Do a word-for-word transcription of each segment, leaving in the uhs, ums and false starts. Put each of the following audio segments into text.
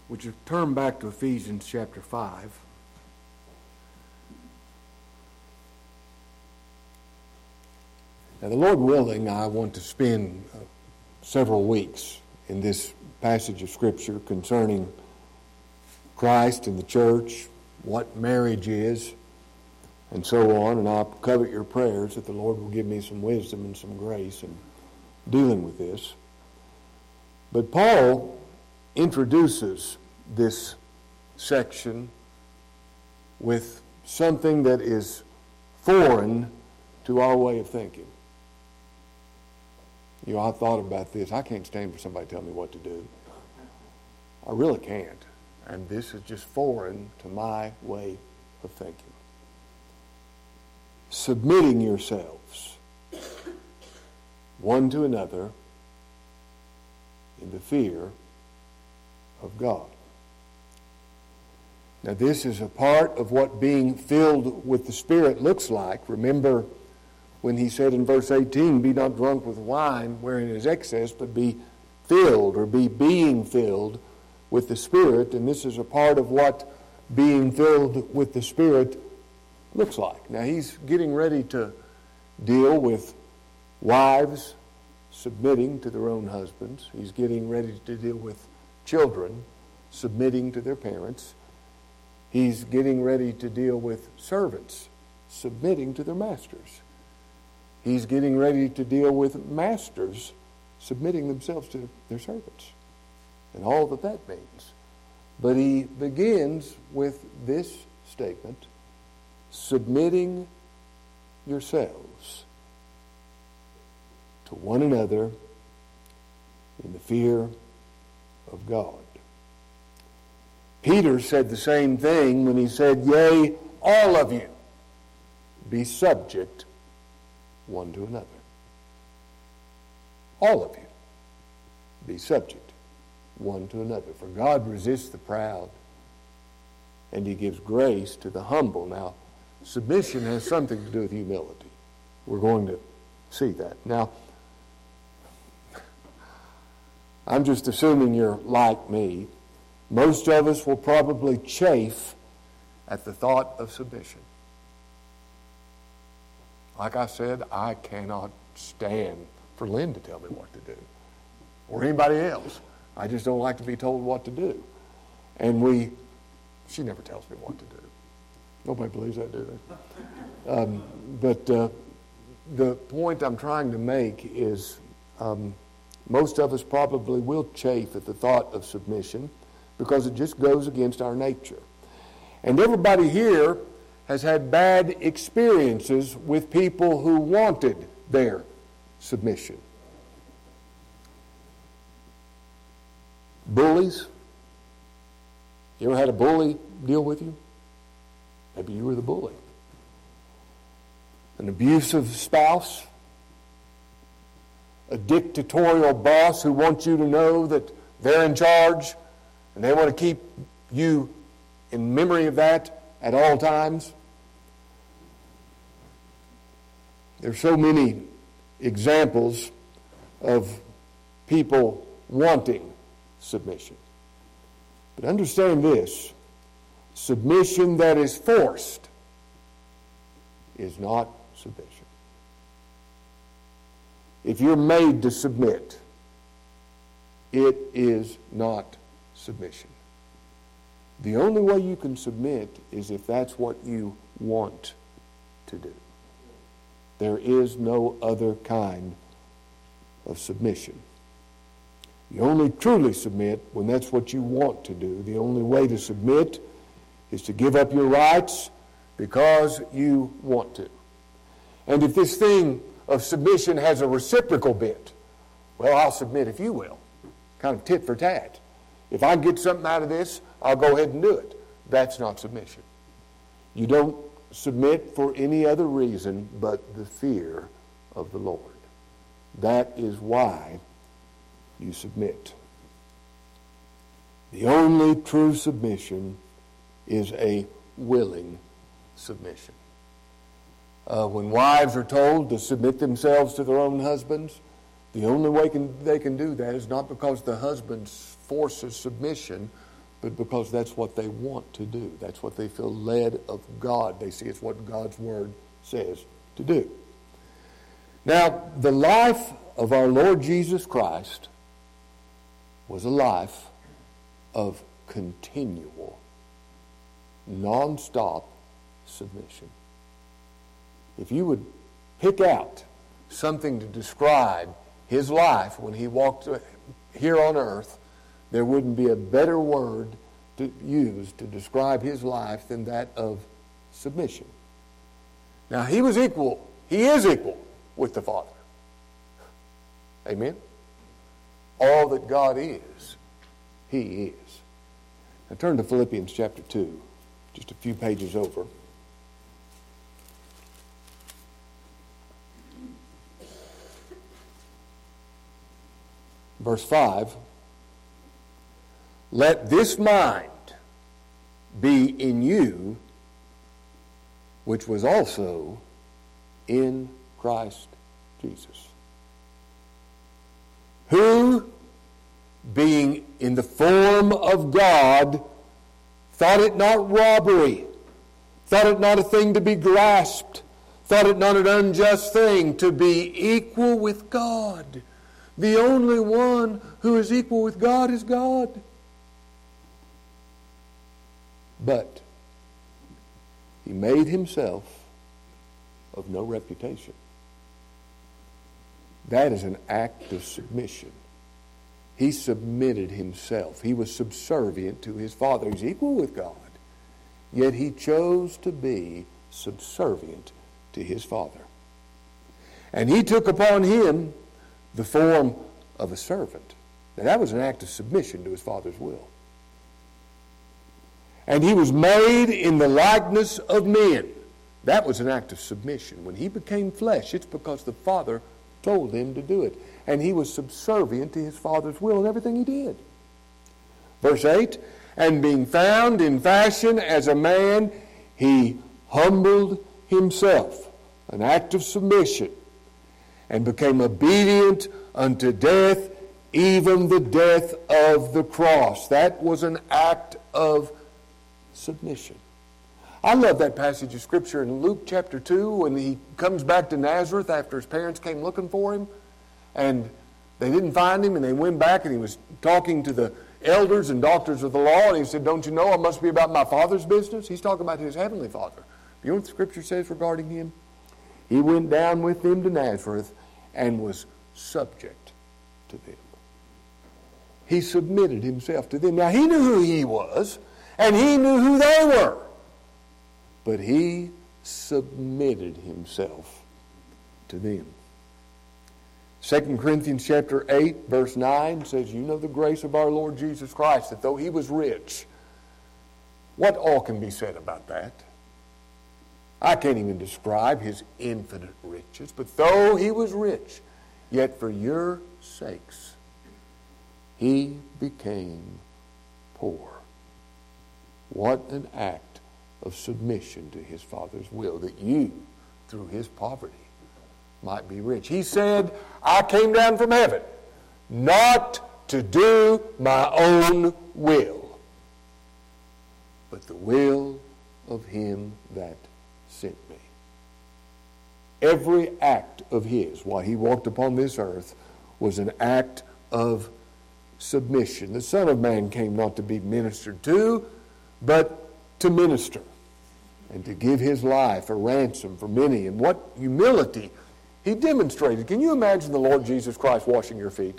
Would you turn back to Ephesians chapter five? Now, the Lord willing, I want to spend uh, several weeks in this passage of Scripture concerning Christ and the church, what marriage is, and so on. And I covet your prayers that the Lord will give me some wisdom and some grace in dealing with this. But Paul introduces this section with something that is foreign to our way of thinking. You know, I thought about this. I can't stand for somebody to tell me what to do. I really can't. And this is just foreign to my way of thinking. Submitting yourselves one to another in the fear of God. Now, this is a part of what being filled with the Spirit looks like. Remember when he said in verse eighteen, be not drunk with wine wherein is excess, but be filled, or be being filled with the Spirit. And this is a part of what being filled with the Spirit looks like. Now, he's getting ready to deal with wives submitting to their own husbands. He's getting ready to deal with children submitting to their parents. He's getting ready to deal with servants submitting to their masters. He's getting ready to deal with masters submitting themselves to their servants, and all that that means. But he begins with this statement, submitting yourselves to one another in the fear of God. Peter said the same thing when he said, yea, all of you be subject one to another. All of you be subject one to another. For God resists the proud, and he gives grace to the humble. Now, submission has something to do with humility. We're going to see that. Now, I'm just assuming you're like me. Most of us will probably chafe at the thought of submission. Like I said, I cannot stand for Lynn to tell me what to do, or anybody else. I just don't like to be told what to do. And we, she never tells me what to do. Nobody believes that, do they? Um, but uh, the point I'm trying to make is um, most of us probably will chafe at the thought of submission because it just goes against our nature. And everybody here has had bad experiences with people who wanted their submission. Bullies. You ever had a bully deal with you? Maybe you were the bully. An abusive spouse. A dictatorial boss who wants you to know that they're in charge and they want to keep you in memory of that at all times. There's so many examples of people wanting submission. But understand this, submission that is forced is not submission. If you're made to submit, it is not submission. The only way you can submit is if that's what you want to do. There is no other kind of submission. You only truly submit when that's what you want to do. The only way to submit is to give up your rights because you want to. And if this thing of submission has a reciprocal bent, well, I'll submit if you will. Kind of tit for tat. If I get something out of this, I'll go ahead and do it. That's not submission. You don't submit for any other reason but the fear of the Lord. That is why you submit. The only true submission is a willing submission. Uh, when wives are told to submit themselves to their own husbands, the only way can, they can do that is not because the husband forces submission, but because that's what they want to do. That's what they feel led of God. They see it's what God's Word says to do. Now, the life of our Lord Jesus Christ was a life of continual, non-stop submission. If you would pick out something to describe his life when he walked here on earth, there wouldn't be a better word to use to describe his life than that of submission. Now, he was equal. He is equal with the Father. Amen? All that God is, he is. Now turn to Philippians chapter two, just a few pages over. Verse five, let this mind be in you, which was also in Christ Jesus, who, being in the form of God, thought it not robbery, thought it not a thing to be grasped, thought it not an unjust thing to be equal with God. The only one who is equal with God is God. But he made himself of no reputation. That is an act of submission. He submitted himself. He was subservient to his Father. He's equal with God. Yet he chose to be subservient to his Father. And he took upon him the form of a servant. Now that was an act of submission to his Father's will. And he was made in the likeness of men. That was an act of submission. When he became flesh, it's because the Father told him to do it. And he was subservient to his Father's will in everything he did. Verse eight, and being found in fashion as a man, he humbled himself, an act of submission, and became obedient unto death, even the death of the cross. That was an act of submission. I love that passage of Scripture in Luke chapter two when he comes back to Nazareth after his parents came looking for him and they didn't find him, and they went back and he was talking to the elders and doctors of the law, and he said, don't you know I must be about my Father's business? He's talking about his heavenly Father. You know what the Scripture says regarding him? He went down with them to Nazareth and was subject to them. He submitted himself to them. Now he knew who he was, and he knew who they were. But he submitted himself to them. Second Corinthians chapter eight, verse nine says, you know the grace of our Lord Jesus Christ, that though he was rich, what all can be said about that? I can't even describe his infinite riches, but though he was rich, yet for your sakes he became poor. What an act of submission to his Father's will, that you, through his poverty, might be rich. He said, I came down from heaven not to do my own will, but the will of him that sent me. Every act of his while he walked upon this earth was an act of submission. The Son of Man came not to be ministered to, but to minister and to give his life a ransom for many. And what humility he demonstrated. Can you imagine the Lord Jesus Christ washing your feet?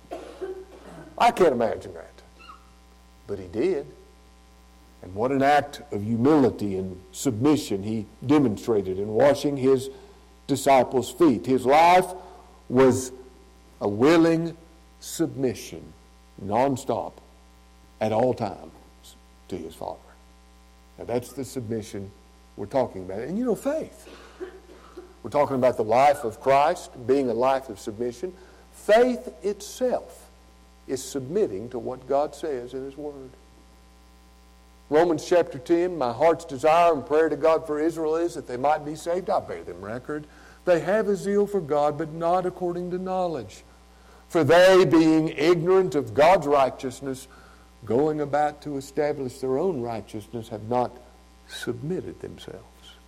I can't imagine that. But he did. And what an act of humility and submission he demonstrated in washing his disciples' feet. His life was a willing submission, nonstop, at all times, to his Father. Now that's the submission we're talking about. And you know, faith. We're talking about the life of Christ being a life of submission. Faith itself is submitting to what God says in his Word. Romans chapter ten, my heart's desire and prayer to God for Israel is that they might be saved. I bear them record. They have a zeal for God, but not according to knowledge. For they, being ignorant of God's righteousness, going about to establish their own righteousness, have not submitted themselves.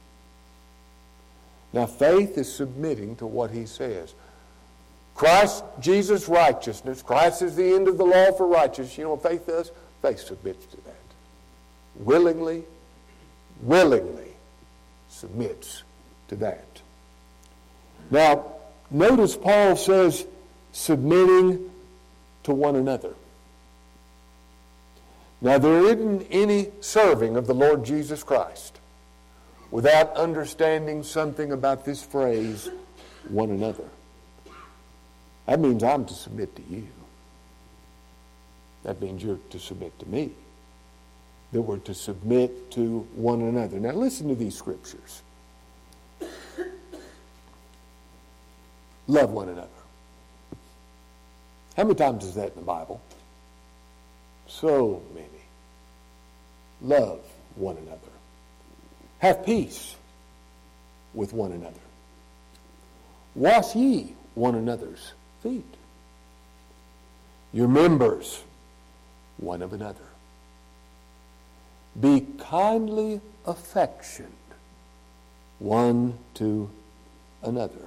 Now, faith is submitting to what he says. Christ, Jesus' righteousness, Christ is the end of the law for righteousness. You know what faith does? Faith submits to that. Willingly, willingly submits to that. Now, notice Paul says, submitting to one another. Now, there isn't any serving of the Lord Jesus Christ without understanding something about this phrase, one another. That means I'm to submit to you. That means you're to submit to me. That we're to submit to one another. Now, listen to these scriptures. Love one another. How many times is that in the Bible? So many. Love one another. Have peace with one another. Wash ye one another's feet. Your members one of another. Be kindly affectioned one to another.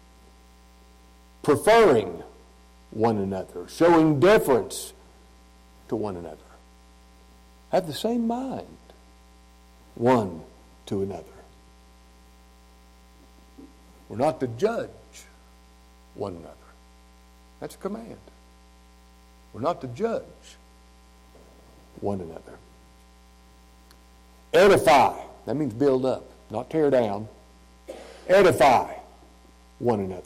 Preferring one another. Showing deference to one another. Have the same mind one to another. We're not to judge one another. That's a command. We're not to judge one another. Edify. That means build up, not tear down. Edify one another.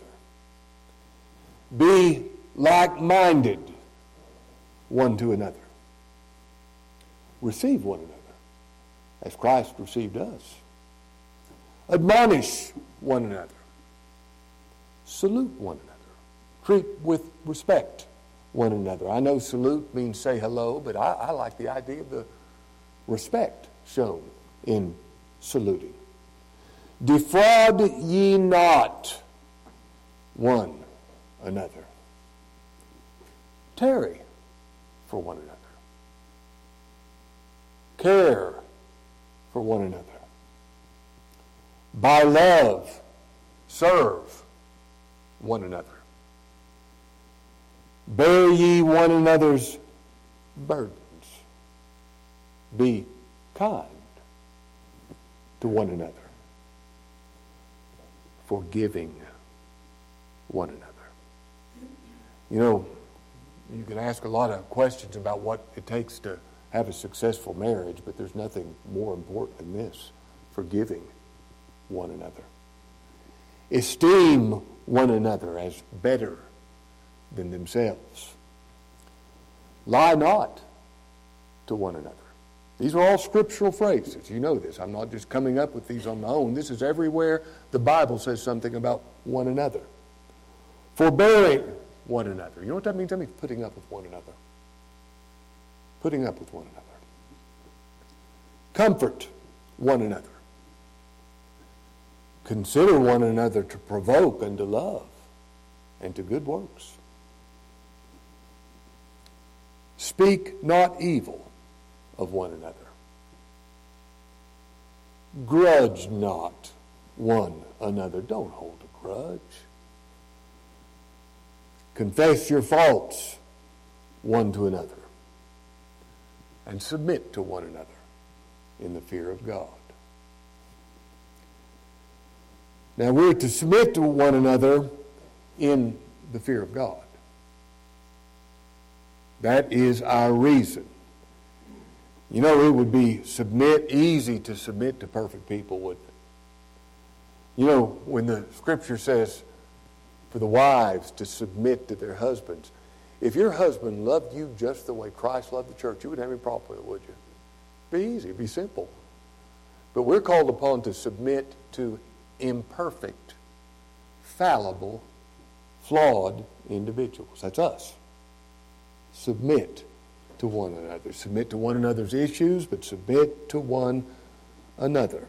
Be like-minded one to another. Receive one another as Christ received us. Admonish one another. Salute one another. Treat with respect one another. I know salute means say hello, but I, I like the idea of the respect shown in saluting. Defraud ye not one another. Tarry for one another. Care for one another. By love, serve one another. Bear ye one another's burdens. Be kind to one another. Forgiving one another. You know, you can ask a lot of questions about what it takes to have a successful marriage, but there's nothing more important than this: forgiving one another. Esteem one another as better than themselves. Lie not to one another. These are all scriptural phrases. You know this. I'm not just coming up with these on my own. This is everywhere the Bible says something about one another. Forbearing one another. You know what that means? That means putting up with one another. Putting up with one another. Comfort one another. Consider one another to provoke and to love and to good works. Speak not evil of one another. Grudge not one another. Don't hold a grudge. Confess your faults one to another. And submit to one another in the fear of God. Now we're to submit to one another in the fear of God. That is our reason. You know, it would be submit easy to submit to perfect people, wouldn't it? You know, when the scripture says for the wives to submit to their husbands, if your husband loved you just the way Christ loved the church, you wouldn't have any problem with it, would you? It'd be easy, it'd be simple. But we're called upon to submit to imperfect, fallible, flawed individuals. That's us. Submit to one another. Submit to one another's issues, but submit to one another.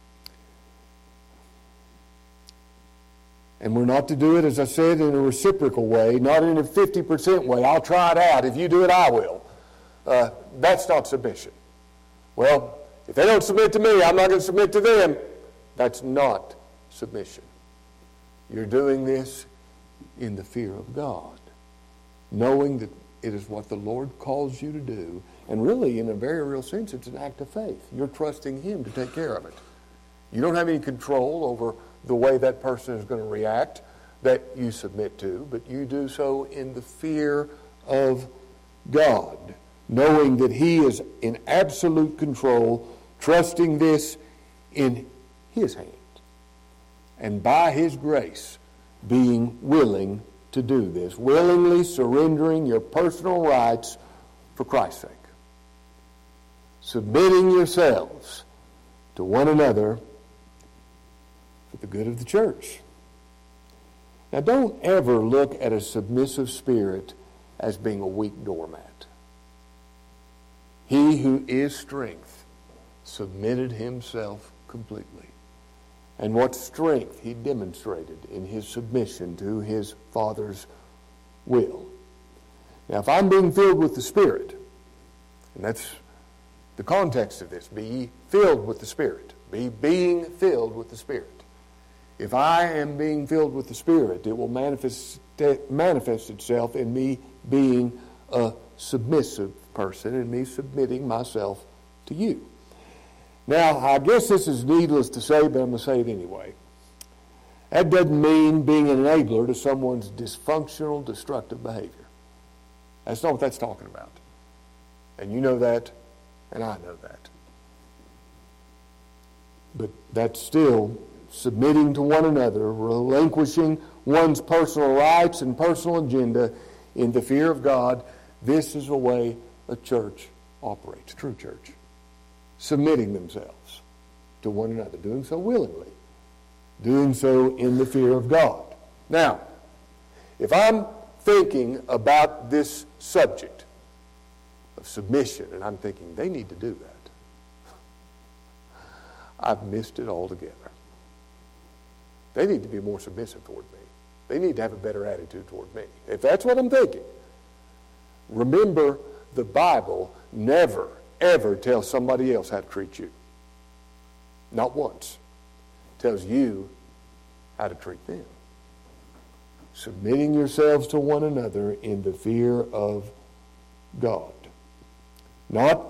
And we're not to do it, as I said, in a reciprocal way, not in a fifty percent way. I'll try it out. If you do it, I will. uh, that's not submission. Well, if they don't submit to me, I'm not going to submit to them. That's not submission. You're doing this in the fear of God, knowing that it is what the Lord calls you to do. And really, in a very real sense, it's an act of faith. You're trusting Him to take care of it. You don't have any control over the way that person is going to react that you submit to, but you do so in the fear of God, knowing that He is in absolute control, trusting this in His hand, and by His grace being willing to do this, willingly surrendering your personal rights for Christ's sake, submitting yourselves to one another for the good of the church. Now, don't ever look at a submissive spirit as being a weak doormat. He who is strength submitted himself completely. And what strength he demonstrated in his submission to his Father's will. Now, if I'm being filled with the Spirit, and that's the context of this, be ye filled with the Spirit. Be being filled with the Spirit. If I am being filled with the Spirit, it will manifest, manifest itself in me being a submissive person and me submitting myself to you. Now, I guess this is needless to say, but I'm going to say it anyway. That doesn't mean being an enabler to someone's dysfunctional, destructive behavior. That's not what that's talking about. And you know that, and I know that. But that's still submitting to one another, relinquishing one's personal rights and personal agenda in the fear of God. This is the way a church operates, a true church. Submitting themselves to one another, doing so willingly, doing so in the fear of God. Now, if I'm thinking about this subject of submission, and I'm thinking they need to do that, I've missed it altogether. They need to be more submissive toward me. They need to have a better attitude toward me. If that's what I'm thinking, remember the Bible never, ever tells somebody else how to treat you. Not once. It tells you how to treat them. Submitting yourselves to one another in the fear of God. Not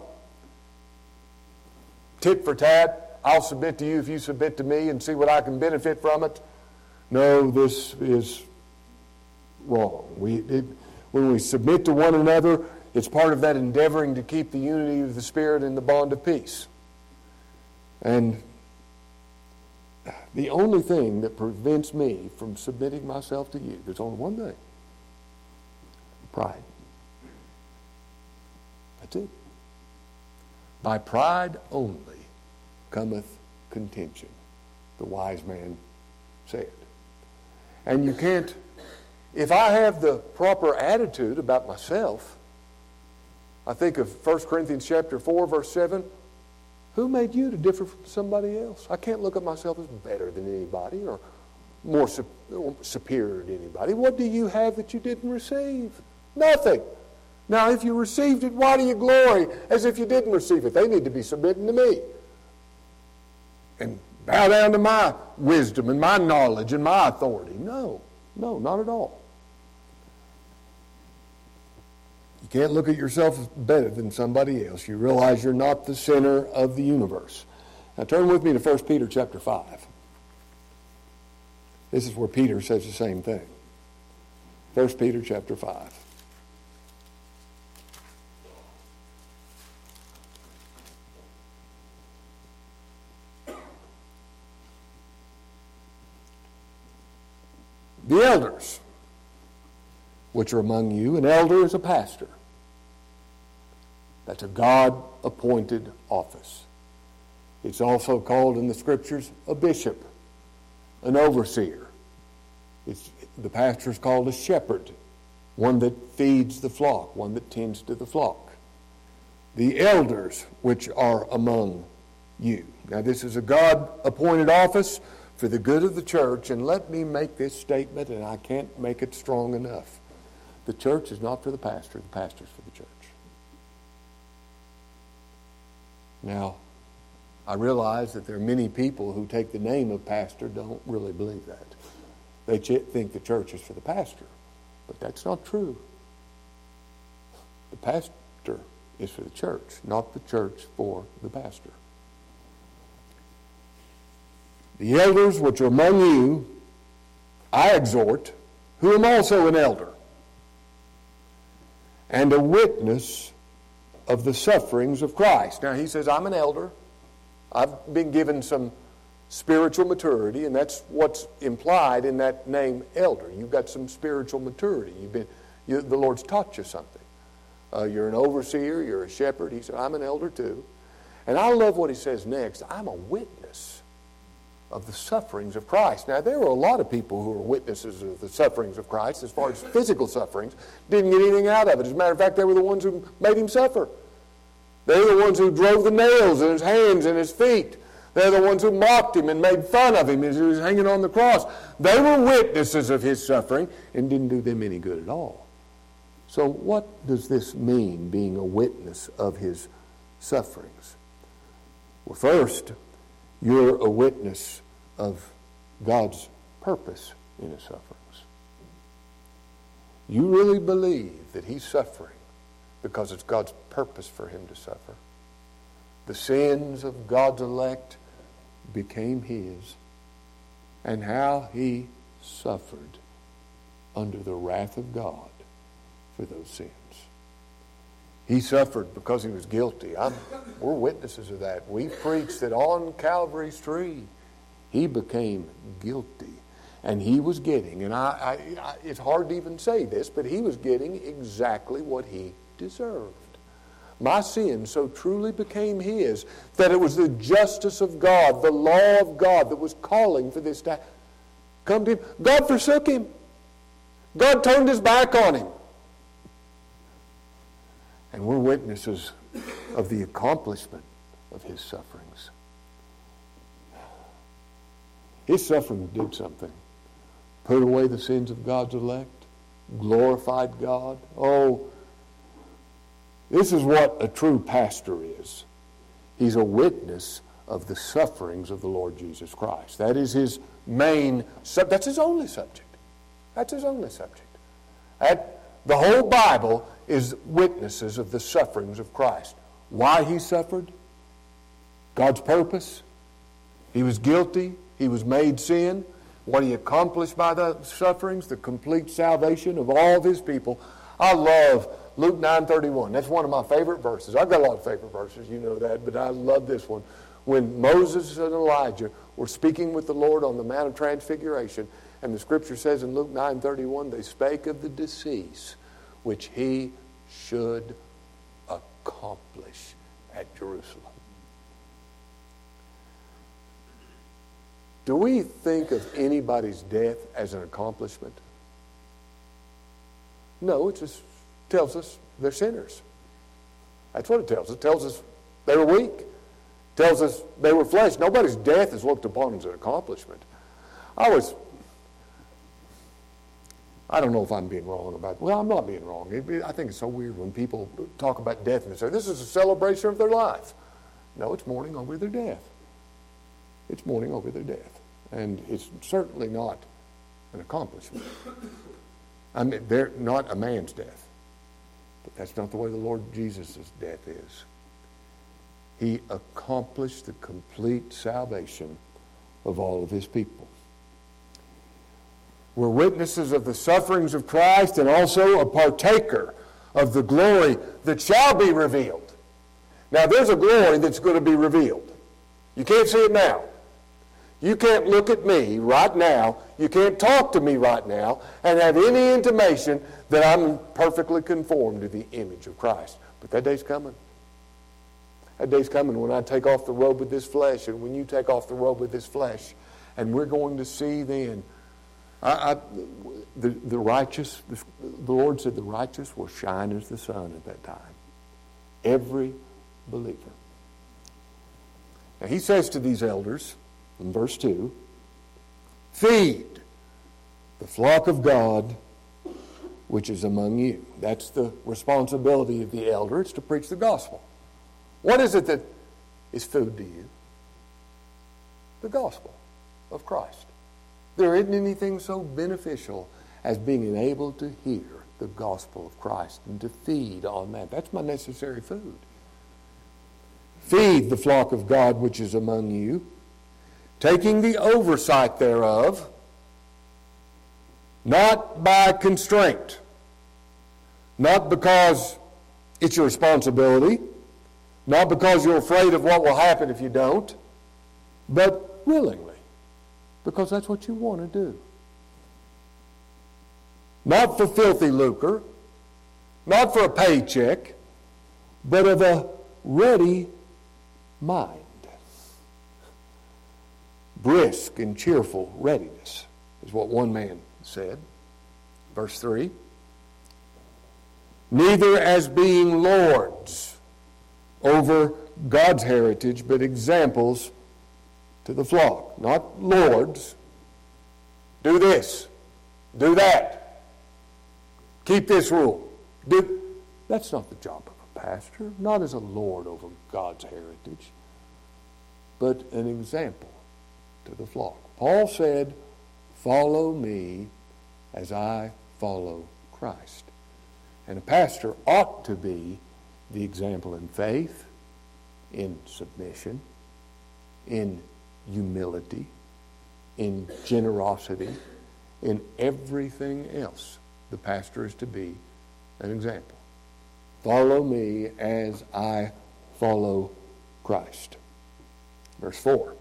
tit for tat. I'll submit to you if you submit to me and see what I can benefit from it. No, this is wrong. We, it, when we submit to one another, it's part of that endeavoring to keep the unity of the Spirit in the bond of peace. And the only thing that prevents me from submitting myself to you, there's only one thing. Pride. That's it. By pride only cometh contention, the wise man said. And you can't, if I have the proper attitude about myself, I think of First Corinthians chapter four, verse seven, who made you to differ from somebody else? I can't look at myself as better than anybody or more su- or superior to anybody. What do you have that you didn't receive? Nothing. Now, if you received it, why do you glory as if you didn't receive it? They need to be submitting to me. And bow down to my wisdom and my knowledge and my authority. No, no, not at all. You can't look at yourself as better than somebody else. You realize you're not the center of the universe. Now turn with me to First Peter chapter five. This is where Peter says the same thing. First Peter chapter five. The elders, which are among you, an elder is a pastor. That's a God-appointed office. It's also called in the Scriptures a bishop, an overseer. It's, the pastor is called a shepherd, one that feeds the flock, one that tends to the flock. The elders, which are among you. Now, this is a God-appointed office for the good of the church, and let me make this statement, and I can't make it strong enough. The church is not for the pastor, the pastor is for the church. Now, I realize that there are many people who take the name of pastor don't really believe that. They ch- think the church is for the pastor, but that's not true. The pastor is for the church, not the church for the pastor. The elders which are among you, I exhort, who am also an elder, and a witness of the sufferings of Christ. Now he says, I'm an elder. I've been given some spiritual maturity, and that's what's implied in that name, elder. You've got some spiritual maturity. You've been, you, the Lord's taught you something. Uh, you're an overseer. You're a shepherd. He said, I'm an elder too. And I love what he says next. I'm a witness of the sufferings of Christ. Now, there were a lot of people who were witnesses of the sufferings of Christ as far as physical sufferings. Didn't get anything out of it. As a matter of fact, they were the ones who made him suffer. They were the ones who drove the nails in his hands and his feet. They're the ones who mocked him and made fun of him as he was hanging on the cross. They were witnesses of his suffering and didn't do them any good at all. So what does this mean, being a witness of his sufferings? Well, first, you're a witness of God's purpose in his sufferings. You really believe that he's suffering because it's God's purpose for him to suffer. The sins of God's elect became his, and how he suffered under the wrath of God for those sins. He suffered because he was guilty. I'm, we're witnesses of that. We preach that on Calvary's tree, he became guilty. And he was getting, and I, I, I, it's hard to even say this, but he was getting exactly what he deserved. My sin so truly became his that it was the justice of God, the law of God that was calling for this to come to him. God forsook him. God turned his back on him. And we're witnesses of the accomplishment of his sufferings. His suffering did something. Put away the sins of God's elect, glorified God. Oh, this is what a true pastor is. He's a witness of the sufferings of the Lord Jesus Christ. That is his main, that's his only subject. That's his only subject. That, the whole Bible is witnesses of the sufferings of Christ. Why he suffered? God's purpose. He was guilty. He was made sin. What he accomplished by the sufferings, the complete salvation of all of his people. I love Luke nine thirty-one. That's one of my favorite verses. I've got a lot of favorite verses, you know that, but I love this one. When Moses and Elijah were speaking with the Lord on the Mount of Transfiguration, and the Scripture says in Luke nine thirty-one, they spake of the decease which he should accomplish at Jerusalem. Do we think of anybody's death as an accomplishment? No, it just tells us they're sinners. That's what it tells us. It tells us they were weak. It tells us they were flesh. Nobody's death is looked upon as an accomplishment. I was, I don't know if I'm being wrong about, well, I'm not being wrong. It, I think it's so weird when people talk about death and they say, this is a celebration of their life. No, it's mourning over their death. It's mourning over their death. And it's certainly not an accomplishment. I mean, they're not a man's death. But that's not the way the Lord Jesus' death is. He accomplished the complete salvation of all of his people. We're witnesses of the sufferings of Christ and also a partaker of the glory that shall be revealed. Now, there's a glory that's going to be revealed. You can't see it now. You can't look at me right now. You can't talk to me right now and have any intimation that I'm perfectly conformed to the image of Christ. But that day's coming. That day's coming when I take off the robe of this flesh, and when you take off the robe of this flesh, and we're going to see then. I, I, the, the righteous, the, the Lord said the righteous will shine as the sun at that time. Every believer. Now he says to these elders, in verse two, feed the flock of God which is among you. That's the responsibility of the elder. It's to preach the gospel. What is it that is food to you? The gospel of Christ. There isn't anything so beneficial as being enabled to hear the gospel of Christ and to feed on that. That's my necessary food. Feed the flock of God which is among you, taking the oversight thereof, not by constraint, not because it's your responsibility, not because you're afraid of what will happen if you don't, but willingly, because that's what you want to do. Not for filthy lucre, not for a paycheck, but of a ready mind. Brisk and cheerful readiness is what one man said. Verse three. Neither as being lords over God's heritage, but examples to the flock. Not lords. Do this. Do that. Keep this rule. Do. That's not the job of a pastor. Not as a lord over God's heritage, but an example to the flock. Paul said, follow me as I follow Christ. And a pastor ought to be the example in faith, in submission, in humility, in generosity, in everything else. The pastor is to be an example. Follow me as I follow Christ. Verse four.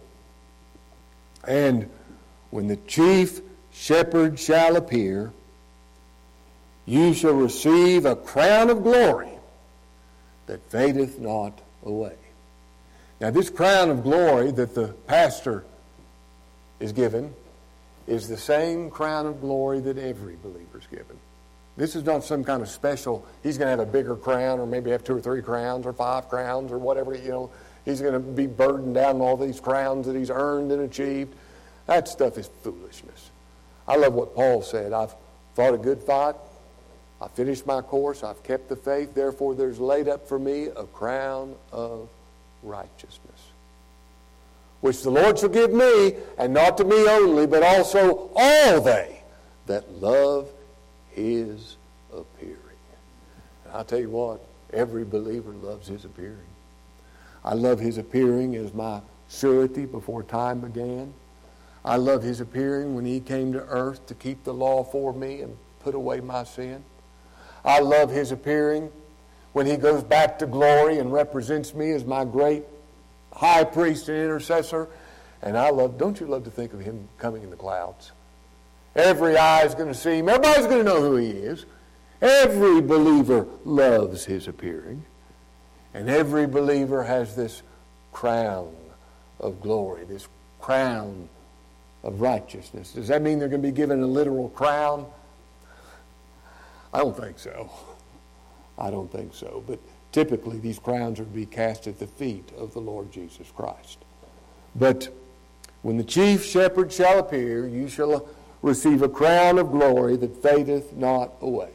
And when the chief shepherd shall appear, you shall receive a crown of glory that fadeth not away. Now, this crown of glory that the pastor is given is the same crown of glory that every believer is given. This is not some kind of special, he's going to have a bigger crown or maybe have two or three crowns or five crowns or whatever, you know. He's going to be burdened down with all these crowns that he's earned and achieved. That stuff is foolishness. I love what Paul said. I've fought a good fight. I finished my course. I've kept the faith. Therefore, there's laid up for me a crown of righteousness, which the Lord shall give me, and not to me only, but also all they that love his appearing. And I'll tell you what, every believer loves his appearing. I love his appearing as my surety before time began. I love his appearing when he came to earth to keep the law for me and put away my sin. I love his appearing when he goes back to glory and represents me as my great high priest and intercessor. And I love, don't you love to think of him coming in the clouds? Every eye is going to see him. Everybody's going to know who he is. Every believer loves his appearing. And every believer has this crown of glory, this crown of righteousness. Does that mean they're going to be given a literal crown? I don't think so. I don't think so. But typically these crowns are to be cast at the feet of the Lord Jesus Christ. But when the chief shepherd shall appear, you shall receive a crown of glory that fadeth not away.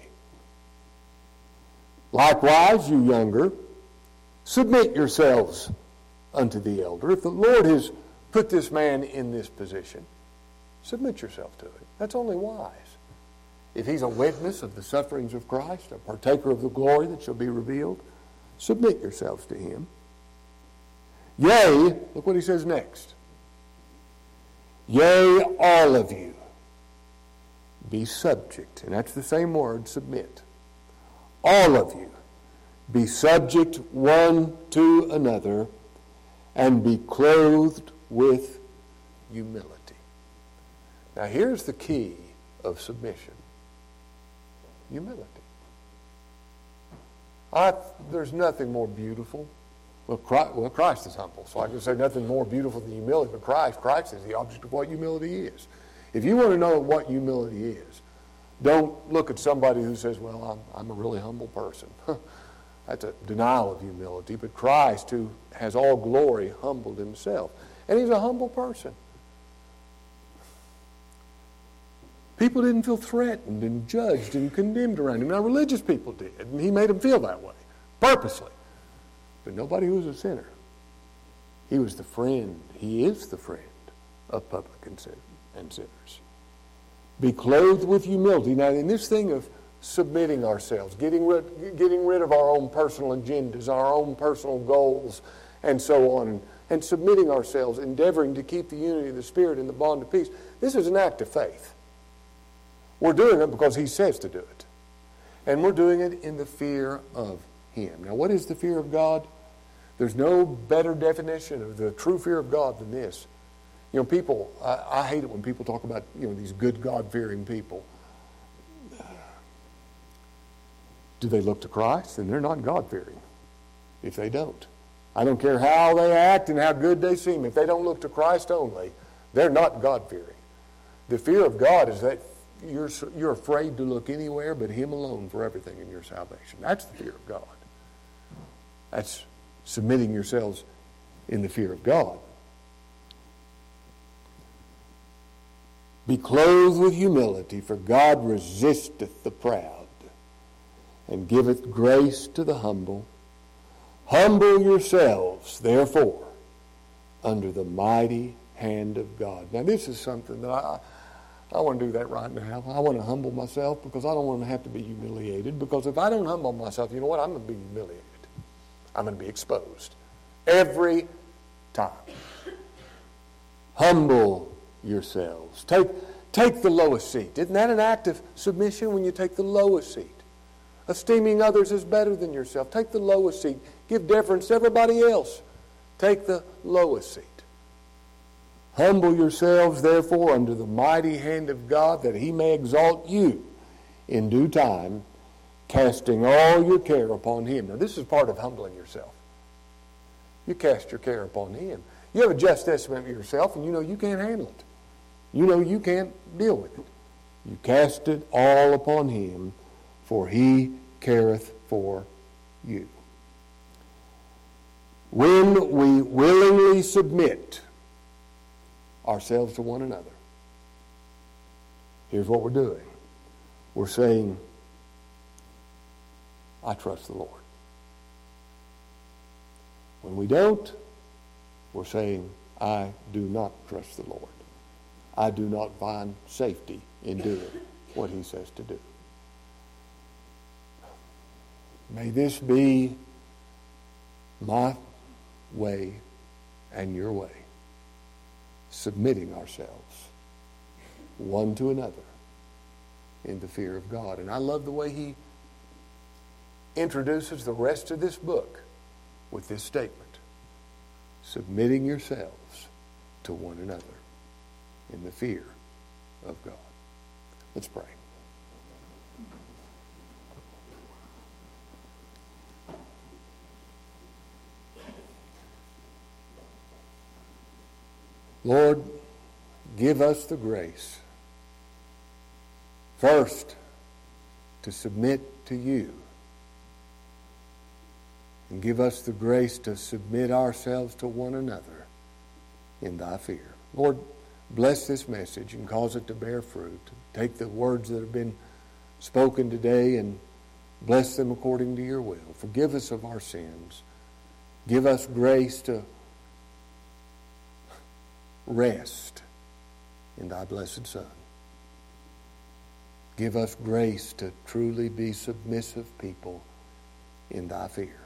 Likewise, you younger, submit yourselves unto the elder. If the Lord has put this man in this position, submit yourself to him. That's only wise. If he's a witness of the sufferings of Christ, a partaker of the glory that shall be revealed, submit yourselves to him. Yea, look what he says next. Yea, all of you, be subject. And that's the same word, submit. All of you, be subject one to another, and be clothed with humility. Now here's the key of submission. Humility. I, there's nothing more beautiful. Well Christ, well, Christ is humble, so I can say nothing more beautiful than humility, but Christ, Christ is the object of what humility is. If you want to know what humility is, don't look at somebody who says, well, I'm, I'm a really humble person. That's a denial of humility. But Christ, who has all glory, humbled himself. And he's a humble person. People didn't feel threatened and judged and condemned around him. Now, religious people did, and he made them feel that way, purposely. But nobody who was a sinner. He was the friend. He is the friend of publicans and sinners. Be clothed with humility. Now, in this thing of submitting ourselves, getting rid, getting rid of our own personal agendas, our own personal goals, and so on, and submitting ourselves, endeavoring to keep the unity of the Spirit in the bond of peace, this is an act of faith. We're doing it because He says to do it. And we're doing it in the fear of Him. Now, what is the fear of God? There's no better definition of the true fear of God than this. You know, people, I, I hate it when people talk about, you know, these good God-fearing people. Do they look to Christ? Then they're not God-fearing if they don't. I don't care how they act and how good they seem. If they don't look to Christ only, they're not God-fearing. The fear of God is that you're, you're afraid to look anywhere but Him alone for everything in your salvation. That's the fear of God. That's submitting yourselves in the fear of God. Be clothed with humility, for God resisteth the proud, and giveth grace to the humble. Humble yourselves, therefore, under the mighty hand of God. Now, this is something that I, I want to do that right now. I want to humble myself because I don't want to have to be humiliated. Because if I don't humble myself, you know what? I'm going to be humiliated. I'm going to be exposed every time. Humble yourselves. Take, take the lowest seat. Isn't that an act of submission when you take the lowest seat? Esteeming others as better than yourself. Take the lowest seat. Give deference to everybody else. Take the lowest seat. Humble yourselves, therefore, under the mighty hand of God, that He may exalt you in due time, casting all your care upon Him. Now, this is part of humbling yourself. You cast your care upon Him. You have a just estimate of yourself, and you know you can't handle it. You know you can't deal with it. You cast it all upon Him, for He careth for you. When we willingly submit ourselves to one another, here's what we're doing. We're saying, I trust the Lord. When we don't, we're saying, I do not trust the Lord. I do not find safety in doing what He says to do. May this be my way and your way, submitting ourselves one to another in the fear of God. And I love the way he introduces the rest of this book with this statement: submitting yourselves to one another in the fear of God. Let's pray. Lord, give us the grace, first, to submit to you, and give us the grace to submit ourselves to one another in thy fear. Lord, bless this message and cause it to bear fruit. Take the words that have been spoken today and bless them according to your will. Forgive us of our sins. Give us grace to rest in thy blessed Son. Give us grace to truly be submissive people in thy fear.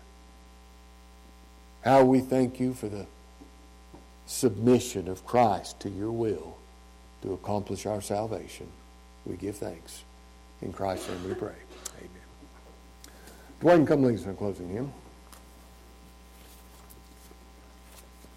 How we thank you for the submission of Christ to your will to accomplish our salvation. We give thanks. In Christ's name we pray. Amen. Dwayne, come lead us in a closing hymn.